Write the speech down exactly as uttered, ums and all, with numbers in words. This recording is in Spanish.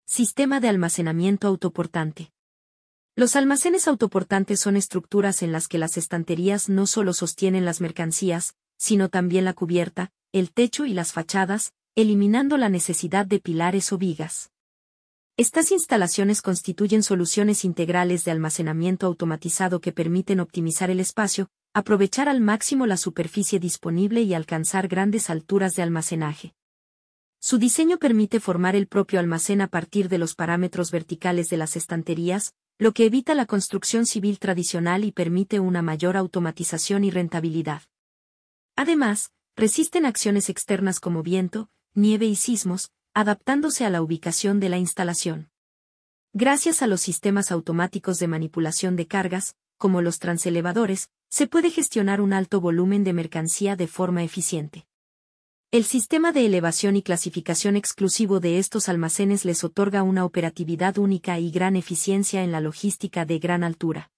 Sistema de almacenamiento autoportante. Los almacenes autoportantes son estructuras en las que las estanterías no solo sostienen las mercancías, sino también la cubierta, el techo y las fachadas, eliminando la necesidad de pilares o vigas. Estas instalaciones constituyen soluciones integrales de almacenamiento automatizado que permiten optimizar el espacio, aprovechar al máximo la superficie disponible y alcanzar grandes alturas de almacenaje. Su diseño permite formar el propio almacén a partir de los parámetros verticales de las estanterías, lo que evita la construcción civil tradicional y permite una mayor automatización y rentabilidad. Además, resisten acciones externas como viento, nieve y sismos, adaptándose a la ubicación de la instalación. Gracias a los sistemas automáticos de manipulación de cargas, como los transelevadores, se puede gestionar un alto volumen de mercancía de forma eficiente. El sistema de elevación y clasificación exclusivo de estos almacenes les otorga una operatividad única y gran eficiencia en la logística de gran altura.